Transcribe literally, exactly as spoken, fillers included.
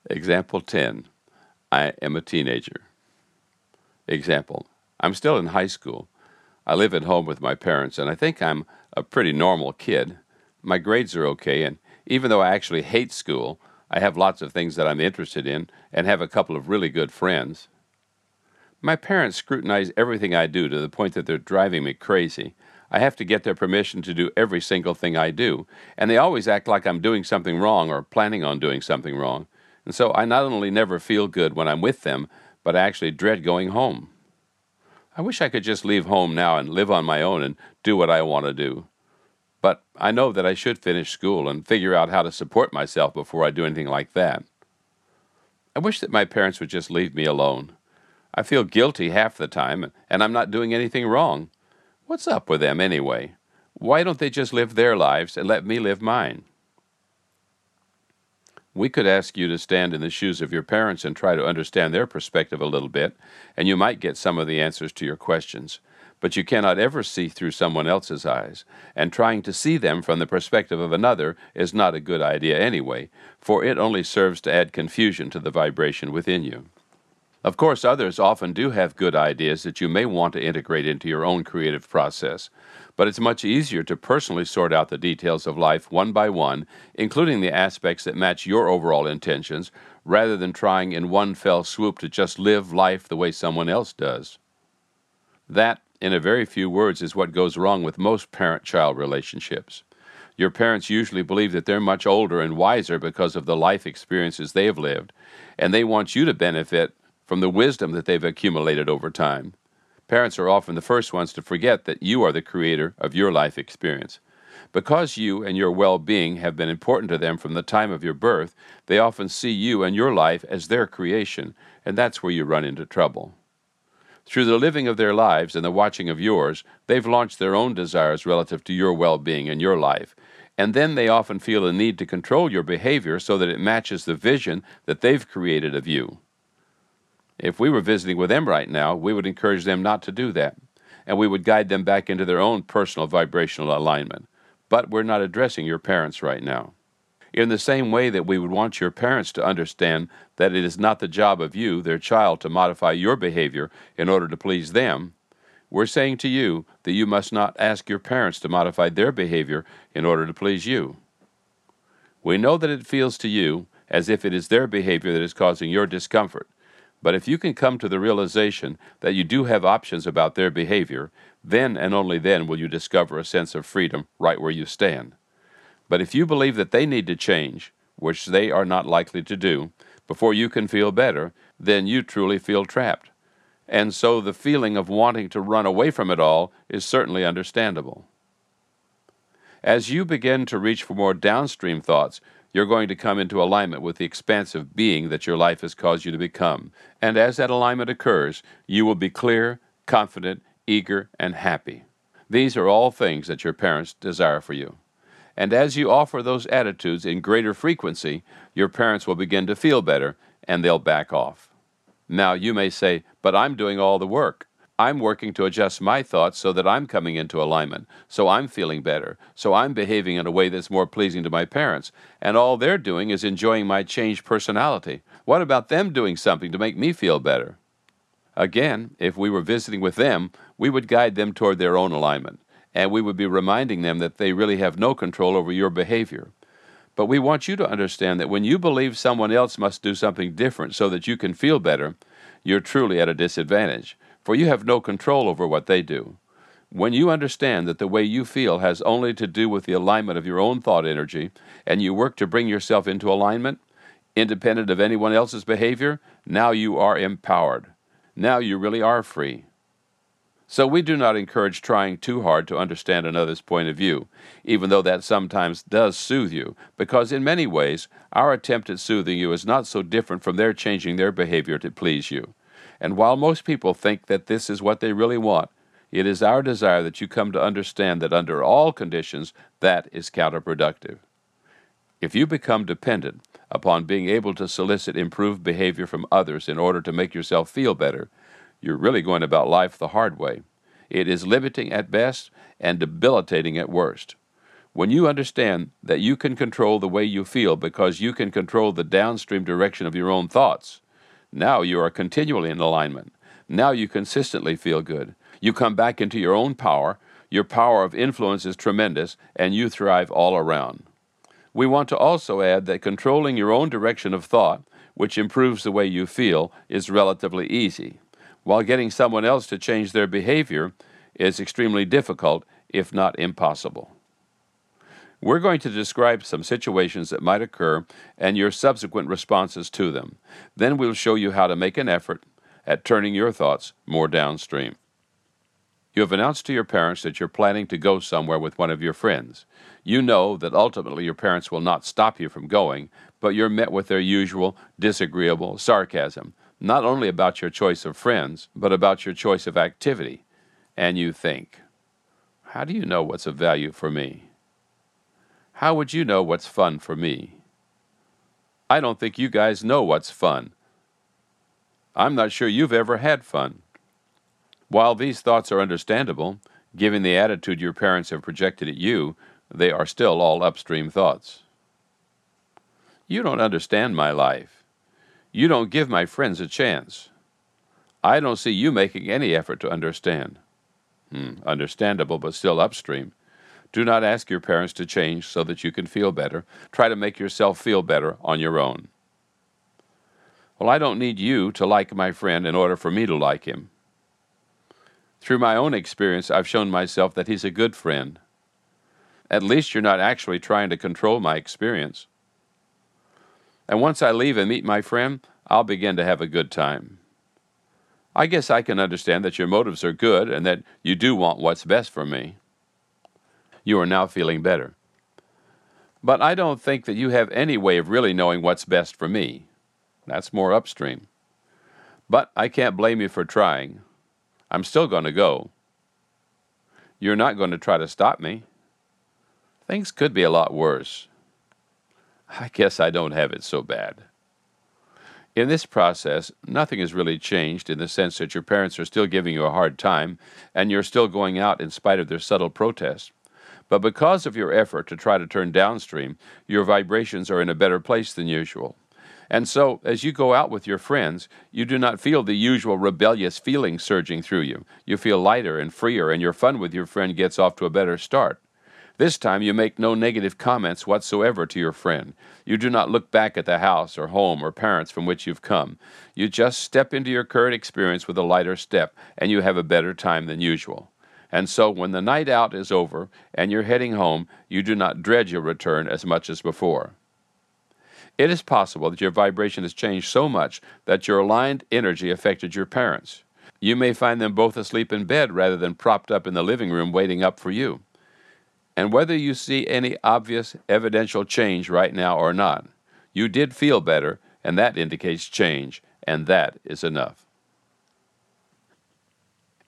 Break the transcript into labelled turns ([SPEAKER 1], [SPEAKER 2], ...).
[SPEAKER 1] Example ten. I am a teenager. Example. I'm still in high school. I live at home with my parents, and I think I'm a pretty normal kid. My grades are okay, and even though I actually hate school, I have lots of things that I'm interested in and have a couple of really good friends. My parents scrutinize everything I do to the point that they're driving me crazy. I have to get their permission to do every single thing I do, and they always act like I'm doing something wrong or planning on doing something wrong. And so I not only never feel good when I'm with them, but I actually dread going home. I wish I could just leave home now and live on my own and do what I want to do. But I know that I should finish school and figure out how to support myself before I do anything like that. I wish that my parents would just leave me alone. I feel guilty half the time, and I'm not doing anything wrong. What's up with them anyway? Why don't they just live their lives and let me live mine? We could ask you to stand in the shoes of your parents and try to understand their perspective a little bit, and you might get some of the answers to your questions. But you cannot ever see through someone else's eyes, and trying to see them from the perspective of another is not a good idea anyway, for it only serves to add confusion to the vibration within you. Of course, others often do have good ideas that you may want to integrate into your own creative process, but it's much easier to personally sort out the details of life one by one, including the aspects that match your overall intentions, rather than trying in one fell swoop to just live life the way someone else does. That, in a very few words, is what goes wrong with most parent-child relationships. Your parents usually believe that they're much older and wiser because of the life experiences they have lived, and they want you to benefit from the wisdom that they've accumulated over time. Parents are often the first ones to forget that you are the creator of your life experience. Because you and your well-being have been important to them from the time of your birth, they often see you and your life as their creation, and that's where you run into trouble. Through the living of their lives and the watching of yours, they've launched their own desires relative to your well-being and your life, and then they often feel a need to control your behavior so that it matches the vision that they've created of you. If we were visiting with them right now, we would encourage them not to do that, and we would guide them back into their own personal vibrational alignment. But we're not addressing your parents right now. In the same way that we would want your parents to understand that it is not the job of you, their child, to modify your behavior in order to please them, we're saying to you that you must not ask your parents to modify their behavior in order to please you. We know that it feels to you as if it is their behavior that is causing your discomfort. But if you can come to the realization that you do have options about their behavior, then and only then will you discover a sense of freedom right where you stand. But if you believe that they need to change, which they are not likely to do, before you can feel better, then you truly feel trapped. And so the feeling of wanting to run away from it all is certainly understandable. As you begin to reach for more downstream thoughts, you're going to come into alignment with the expansive being that your life has caused you to become. And as that alignment occurs, you will be clear, confident, eager, and happy. These are all things that your parents desire for you. And as you offer those attitudes in greater frequency, your parents will begin to feel better, and they'll back off. Now you may say, but I'm doing all the work. I'm working to adjust my thoughts so that I'm coming into alignment, so I'm feeling better, so I'm behaving in a way that's more pleasing to my parents, and all they're doing is enjoying my changed personality. What about them doing something to make me feel better? Again, if we were visiting with them, we would guide them toward their own alignment, and we would be reminding them that they really have no control over your behavior. But we want you to understand that when you believe someone else must do something different so that you can feel better, you're truly at a disadvantage, for you have no control over what they do. When you understand that the way you feel has only to do with the alignment of your own thought energy, and you work to bring yourself into alignment, independent of anyone else's behavior, now you are empowered. Now you really are free. So we do not encourage trying too hard to understand another's point of view, even though that sometimes does soothe you, because in many ways, our attempt at soothing you is not so different from their changing their behavior to please you. And while most people think that this is what they really want, it is our desire that you come to understand that under all conditions, that is counterproductive. If you become dependent upon being able to solicit improved behavior from others in order to make yourself feel better, you're really going about life the hard way. It is limiting at best and debilitating at worst. When you understand that you can control the way you feel because you can control the downstream direction of your own thoughts, now you are continually in alignment. Now you consistently feel good. You come back into your own power. Your power of influence is tremendous, and you thrive all around. We want to also add that controlling your own direction of thought, which improves the way you feel, is relatively easy, while getting someone else to change their behavior is extremely difficult, if not impossible. We're going to describe some situations that might occur and your subsequent responses to them. Then we'll show you how to make an effort at turning your thoughts more downstream. You have announced to your parents that you're planning to go somewhere with one of your friends. You know that ultimately your parents will not stop you from going, but you're met with their usual disagreeable sarcasm, not only about your choice of friends, but about your choice of activity. And you think, how do you know what's of value for me? How would you know what's fun for me? I don't think you guys know what's fun. I'm not sure you've ever had fun. While these thoughts are understandable, given the attitude your parents have projected at you, they are still all upstream thoughts. You don't understand my life. You don't give my friends a chance. I don't see you making any effort to understand. Hmm, understandable, but still upstream. Do not ask your parents to change so that you can feel better. Try to make yourself feel better on your own. Well, I don't need you to like my friend in order for me to like him. Through my own experience, I've shown myself that he's a good friend. At least you're not actually trying to control my experience. And once I leave and meet my friend, I'll begin to have a good time. I guess I can understand that your motives are good and that you do want what's best for me. You are now feeling better. But I don't think that you have any way of really knowing what's best for me. That's more upstream. But I can't blame you for trying. I'm still going to go. You're not going to try to stop me. Things could be a lot worse. I guess I don't have it so bad. In this process, nothing has really changed in the sense that your parents are still giving you a hard time and you're still going out in spite of their subtle protests. But because of your effort to try to turn downstream, your vibrations are in a better place than usual. And so, as you go out with your friends, you do not feel the usual rebellious feeling surging through you. You feel lighter and freer, and your fun with your friend gets off to a better start. This time, you make no negative comments whatsoever to your friend. You do not look back at the house or home or parents from which you've come. You just step into your current experience with a lighter step, and you have a better time than usual. And so when the night out is over and you're heading home, you do not dread your return as much as before. It is possible that your vibration has changed so much that your aligned energy affected your parents. You may find them both asleep in bed rather than propped up in the living room waiting up for you. And whether you see any obvious evidential change right now or not, you did feel better, and that indicates change, and that is enough.